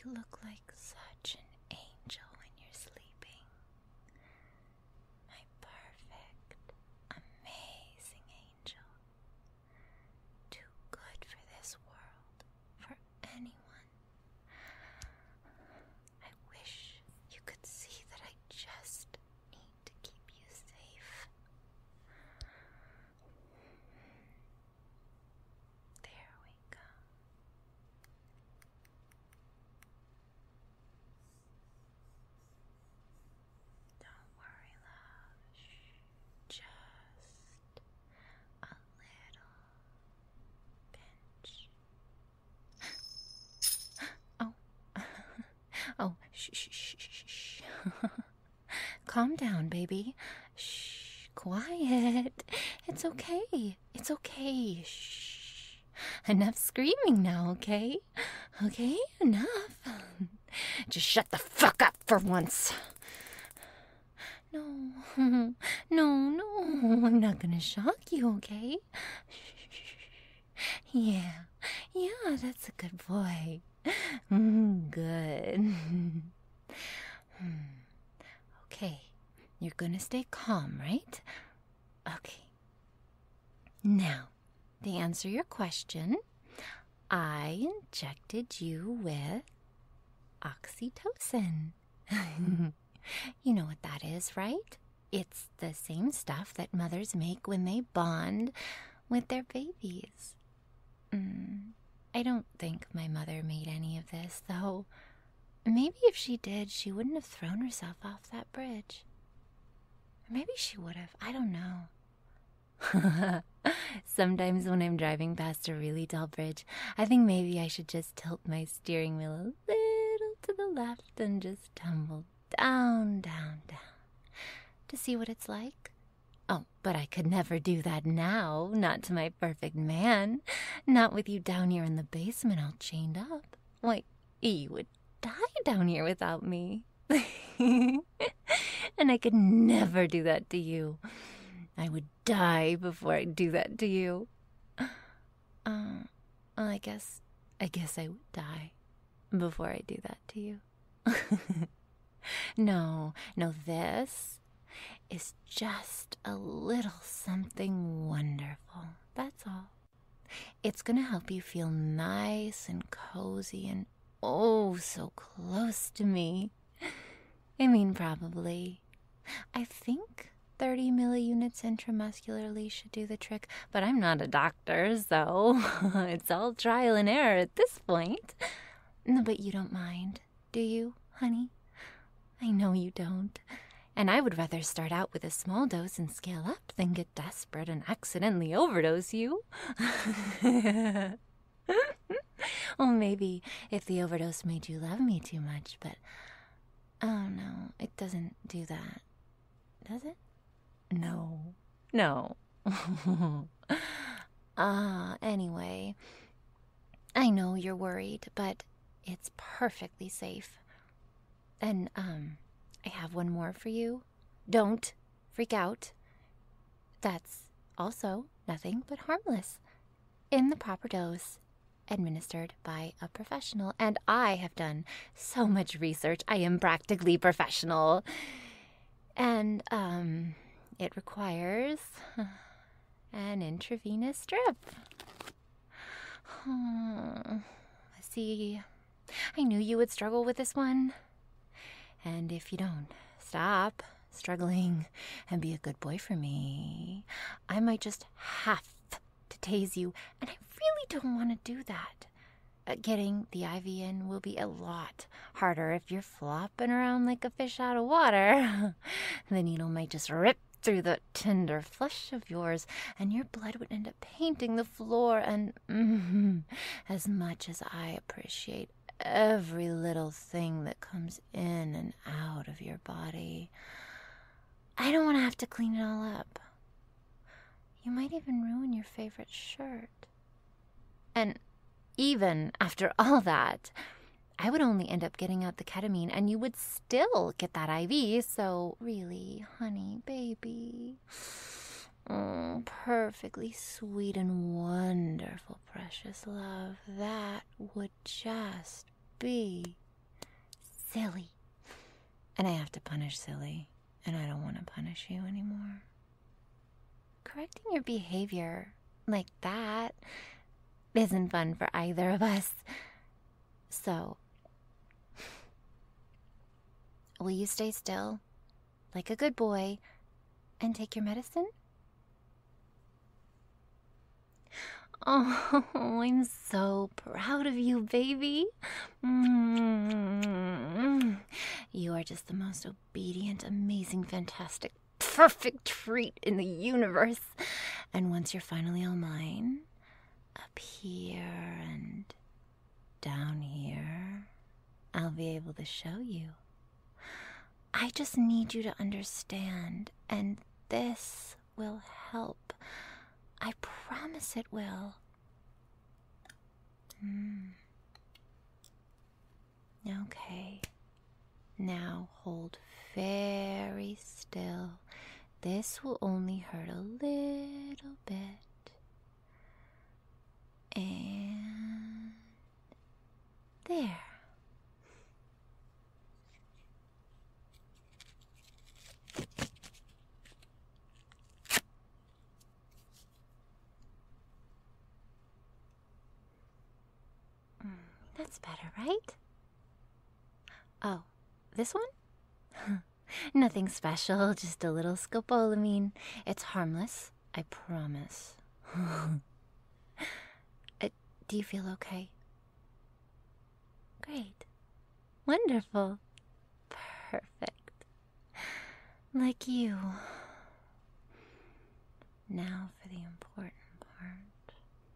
You look like such an angel when you're sleeping. My perfect, amazing angel. Too good for this world, for anyone. I wish you could see that I just need to keep you safe. There we go. Don't worry, love. Shh. Just a little pinch. Oh. Oh, shh, shh, shh, shh, shh. Calm down, baby. Shh, quiet. It's okay. It's okay. Shh. Enough screaming now, okay? Okay, enough. Just shut the fuck up for once. No, no, I'm not gonna shock you, okay? Yeah, that's a good boy. Good. Okay, you're gonna stay calm, right? Okay. Now, to answer your question, I injected you with oxytocin. You know what that is, right? It's the same stuff that mothers make when they bond with their babies. I don't think my mother made any of this, though. Maybe if she did, she wouldn't have thrown herself off that bridge. Or maybe she would have. I don't know. Sometimes when I'm driving past a really tall bridge, I think maybe I should just tilt my steering wheel a little to the left and just tumble down, down, down to see what it's like. Oh, but I could never do that now, not to my perfect man. Not with you down here in the basement all chained up. Why, you would die down here without me. And I could never do that to you. I would die before I'd do that to you. Well, I guess I would die before I do that to you. No, this is just a little something wonderful. That's all. It's gonna help you feel nice and cozy and oh so close to me. I mean, probably. I think 30 milliunits intramuscularly should do the trick, but I'm not a doctor, so it's all trial and error at this point. No, but you don't mind, do you, honey? I know you don't. And I would rather start out with a small dose and scale up than get desperate and accidentally overdose you. Well, maybe if the overdose made you love me too much, but oh no, it doesn't do that. Does it? No. Anyway, I know you're worried, but it's perfectly safe. And, I have one more for you. Don't freak out. That's also nothing but harmless. In the proper dose, administered by a professional. And I have done so much research. I am practically professional. And, it requires an intravenous drip. See, I knew you would struggle with this one. And if you don't stop struggling and be a good boy for me, I might just have to tase you, and I really don't want to do that. Getting the IV in will be a lot harder if you're flopping around like a fish out of water. The needle might just rip through the tender flesh of yours, and your blood would end up painting the floor, and as much as I appreciate every little thing that comes in and out of your body, I don't want to have to clean it all up. You might even ruin your favorite shirt. And even after all that, I would only end up getting out the ketamine, and you would still get that IV, so really, honey, baby, oh, perfectly sweet and wonderful, precious love, that would just be silly. And I have to punish silly, and I don't want to punish you anymore. Correcting your behavior like that isn't fun for either of us. So, will you stay still, like a good boy, and take your medicine? Oh, I'm so proud of you, baby. You are just the most obedient, amazing, fantastic, perfect treat in the universe. And once you're finally all mine, up here and down here, I'll be able to show you. I just need you to understand, and this will help. I promise it will. Okay. Now hold very still. This will only hurt a little bit. And there. That's better, right? Oh, this one? Nothing special, just a little scopolamine. It's harmless, I promise. Do you feel okay? Great. Wonderful. Perfect. Like you. Now for the important part.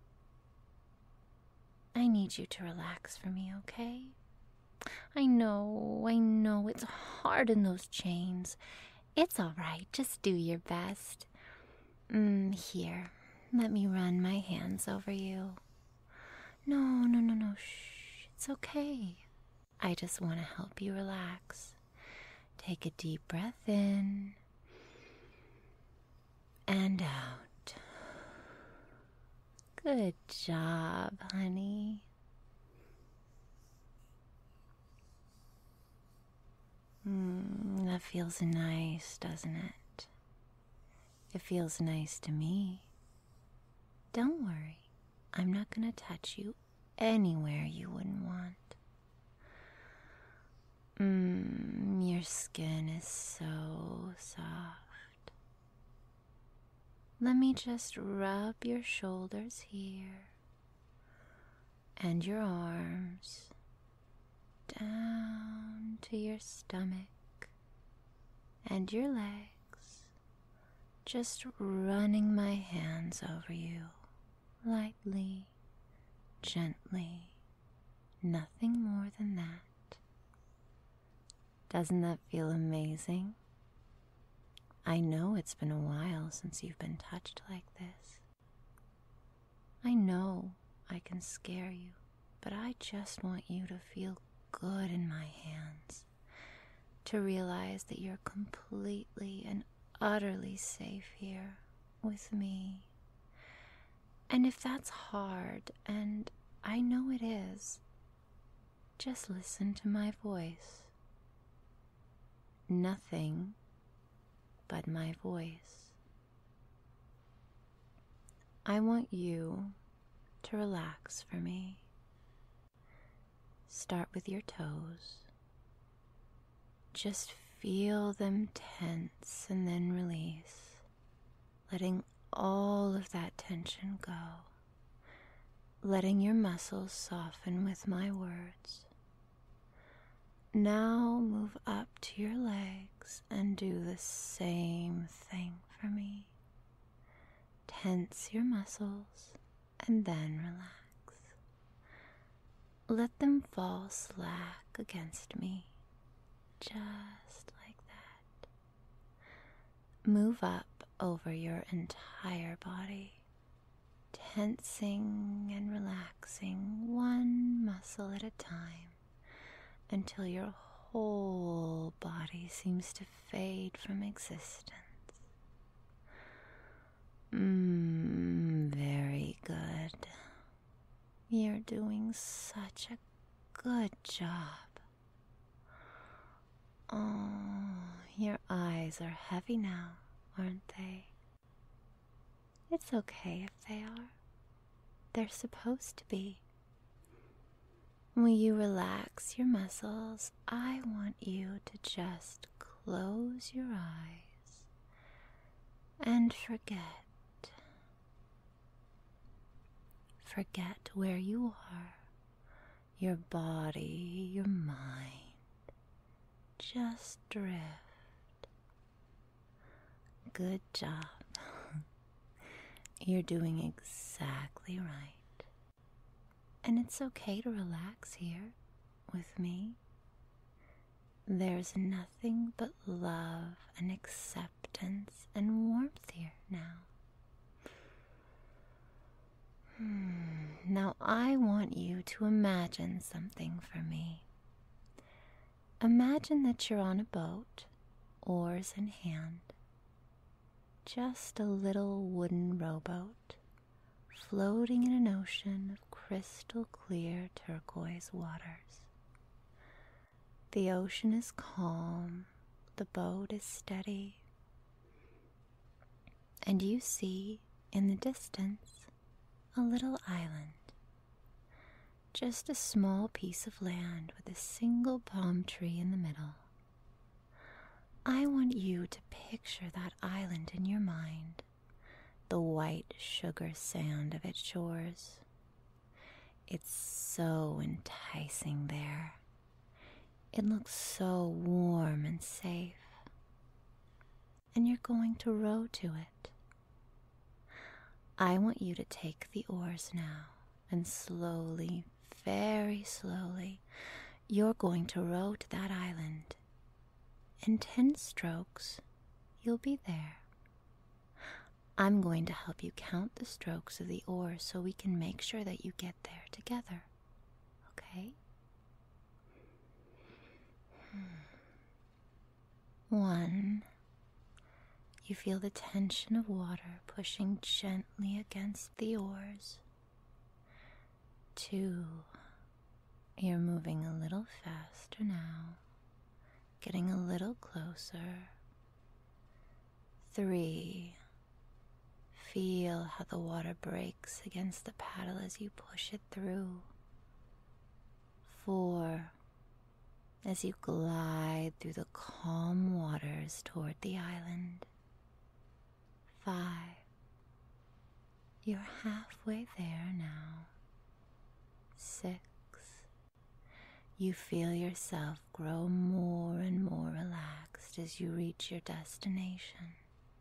I need you to relax for me, okay? I know, it's hard in those chains. It's all right, just do your best. Here, let me run my hands over you. No, shh, it's okay. I just want to help you relax. Take a deep breath in and out. Good job, honey. That feels nice, doesn't it? It feels nice to me. Don't worry, I'm not gonna touch you anywhere you wouldn't want. Your skin is so soft. Let me just rub your shoulders here and your arms down to your stomach and your legs, just running my hands over you lightly, gently, nothing more than that. Doesn't that feel amazing? I know it's been a while since you've been touched like this. I know I can scare you, but I just want you to feel good in my hands, to realize that you're completely and utterly safe here with me. And if that's hard, and I know it is, just listen to my voice. Nothing but my voice. I want you to relax for me. Start with your toes. Just feel them tense and then release, letting all of that tension go, letting your muscles soften with my words. Now move up to your legs and do the same thing for me. Tense your muscles and then relax. Let them fall slack against me, just like that. Move up over your entire body, tensing and relaxing one muscle at a time until your whole body seems to fade from existence. Very good. You're doing such a good job. Oh, your eyes are heavy now, aren't they? It's okay if they are. They're supposed to be. Will you relax your muscles? I want you to just close your eyes and forget. Forget where you are, your body, your mind. Just drift. Good job. You're doing exactly right. And it's okay to relax here with me. There's nothing but love and acceptance and warmth here now. Now I want you to imagine something for me. Imagine that you're on a boat, oars in hand. Just a little wooden rowboat, floating in an ocean of crystal clear turquoise waters. The ocean is calm, the boat is steady, and you see in the distance a little island. Just a small piece of land with a single palm tree in the middle. I want you to picture that island in your mind, the white sugar sand of its shores. It's so enticing there. It looks so warm and safe. And you're going to row to it. I want you to take the oars now and slowly, very slowly, you're going to row to that island. In 10 strokes, you'll be there. I'm going to help you count the strokes of the oars so we can make sure that you get there together. Okay? 1. You feel the tension of water pushing gently against the oars. 2. You're moving a little faster now, getting a little closer. 3. Feel how the water breaks against the paddle as you push it through. 4. As you glide through the calm waters toward the island. 5. You're halfway there now. 6. You feel yourself grow more and more relaxed as you reach your destination.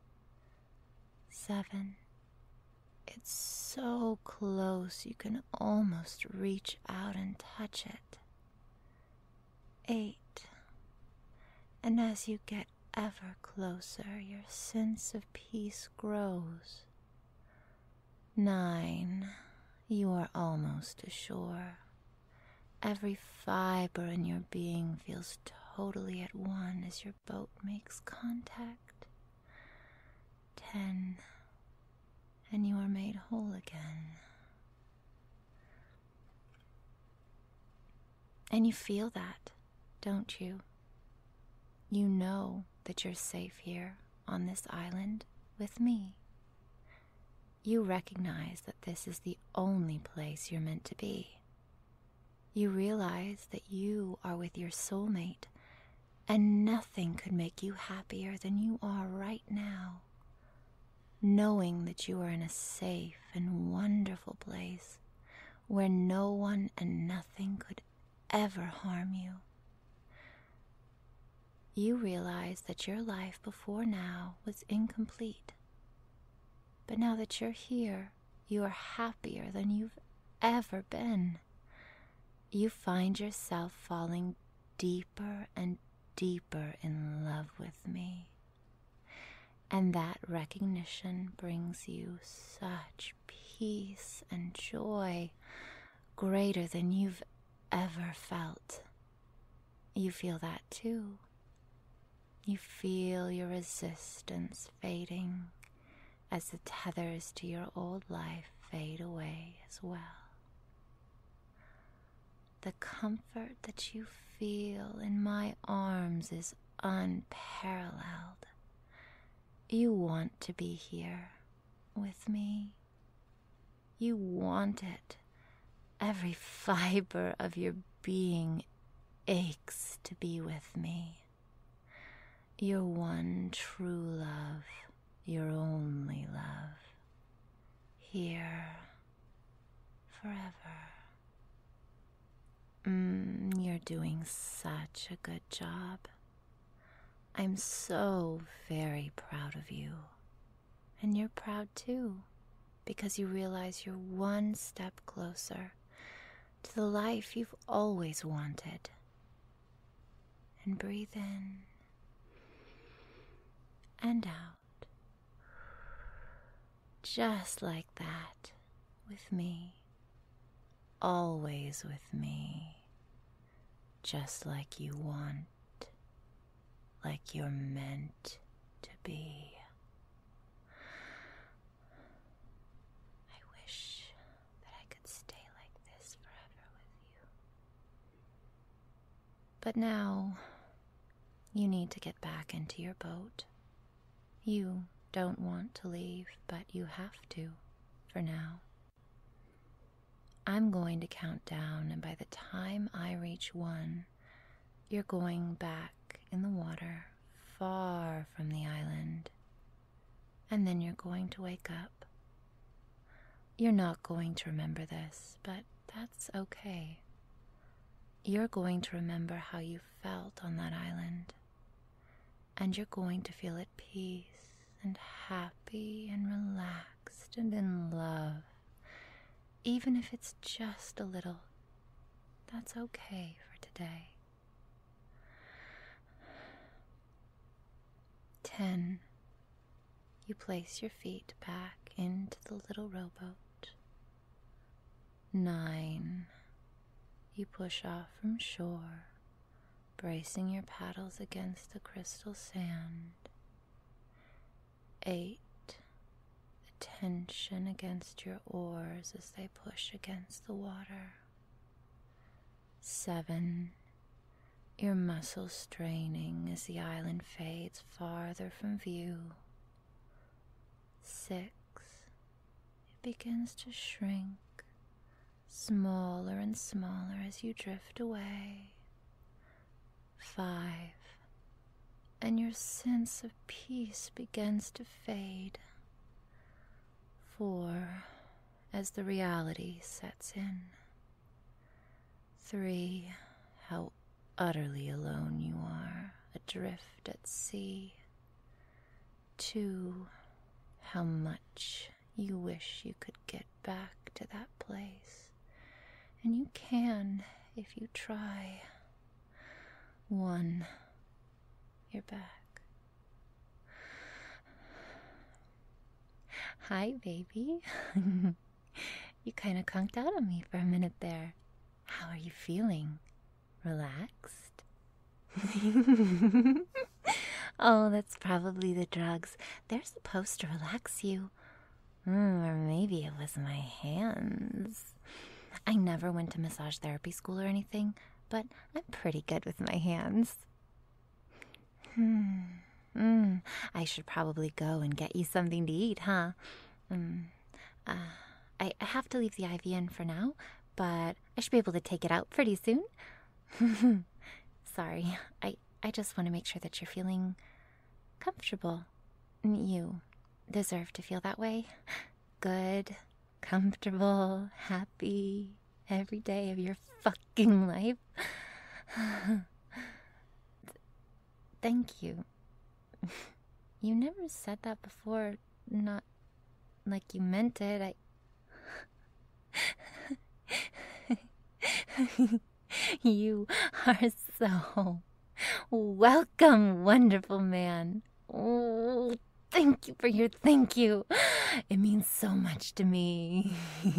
7. It's so close you can almost reach out and touch it. 8. And as you get ever closer, your sense of peace grows. 9. You are almost ashore. Every fiber in your being feels totally at one as your boat makes contact. 10. And you are made whole again. And you feel that, don't you? You know that you're safe here on this island with me. You recognize that this is the only place you're meant to be. You realize that you are with your soulmate, and nothing could make you happier than you are right now, knowing that you are in a safe and wonderful place where no one and nothing could ever harm you. You realize that your life before now was incomplete, but now that you're here, you are happier than you've ever been. You find yourself falling deeper and deeper in love with me. And that recognition brings you such peace and joy, greater than you've ever felt. You feel that too. You feel your resistance fading as the tethers to your old life fade away as well. The comfort that you feel in my arms is unparalleled. You want to be here with me. You want it. Every fiber of your being aches to be with me. Your one true love, your only love. Here, forever. You're doing such a good job. I'm so very proud of you. And you're proud too, because you realize you're one step closer to the life you've always wanted. And breathe in and out. Just like that, with me. Always with me. Just like you want. Like you're meant to be. I wish that I could stay like this forever with you. But now, you need to get back into your boat. You don't want to leave, but you have to, for now. I'm going to count down, and by the time I reach 1, you're going back in the water, far from the island. And then you're going to wake up. You're not going to remember this, but that's okay. You're going to remember how you felt on that island. And you're going to feel at peace and happy and relaxed and in love. Even if it's just a little, that's okay for today. 10. You place your feet back into the little rowboat. 9. You push off from shore, bracing your paddles against the crystal sand. 8. The tension against your oars as they push against the water. 7. Your muscles straining as the island fades farther from view. 6. It begins to shrink, smaller and smaller as you drift away. 5. And your sense of peace begins to fade. 4. As the reality sets in. 3. How utterly alone you are, adrift at sea. 2. How much you wish you could get back to that place. And you can if you try. 1. You're back. Hi, baby. You kind of conked out on me for a minute there. How are you feeling? Relaxed? Oh, that's probably the drugs. They're supposed to relax you. Or maybe it was my hands. I never went to massage therapy school or anything, but I'm pretty good with my hands. I should probably go and get you something to eat, huh? I have to leave the IV in for now, but I should be able to take it out pretty soon. Sorry, I just want to make sure that you're feeling comfortable. You deserve to feel that way. Good, comfortable, happy, every day of your fucking life. Thank you. You never said that before, not like you meant it. You are so welcome, wonderful man. Oh, thank you for your thank you. It means so much to me.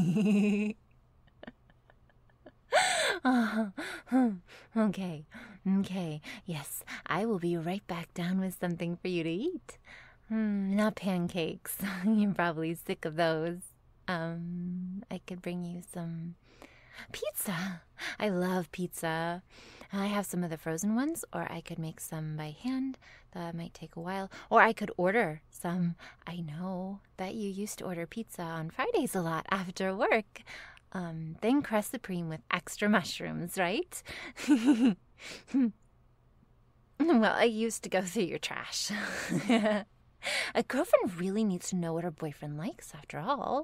Okay. Yes, I will be right back down with something for you to eat. Not pancakes. You're probably sick of those. I could bring you some Pizza! I love pizza. I have some of the frozen ones, or I could make some by hand. That might take a while. Or I could order some. I know that you used to order pizza on Fridays a lot after work. Then crust supreme with extra mushrooms, right? Well, I used to go through your trash. A girlfriend really needs to know what her boyfriend likes, after all.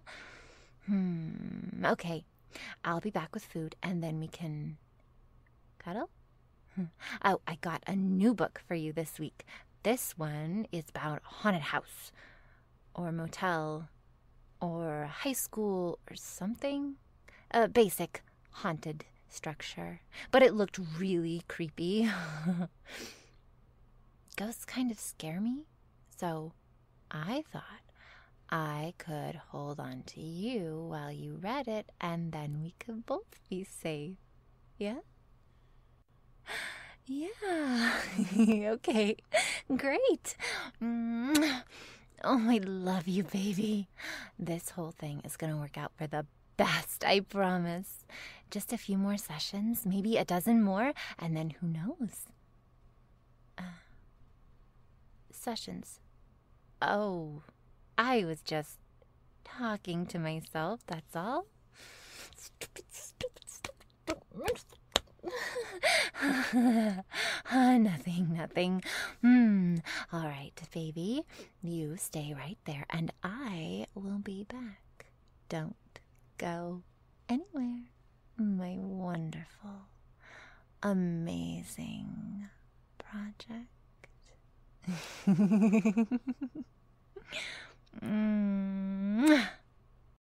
Okay. I'll be back with food, and then we can cuddle? Oh, I got a new book for you this week. This one is about a haunted house, or a motel, or a high school, or something. A basic haunted structure. But it looked really creepy. Ghosts kind of scare me, so I thought I could hold on to you while you read it, and then we could both be safe. Yeah? Yeah. Okay. Great. Oh, I love you, baby. This whole thing is going to work out for the best, I promise. Just a few more sessions, maybe a dozen more, and then who knows? Sessions. Oh, I was just talking to myself, that's all. Nothing. All right, baby. You stay right there, and I will be back. Don't go anywhere, my wonderful, amazing project.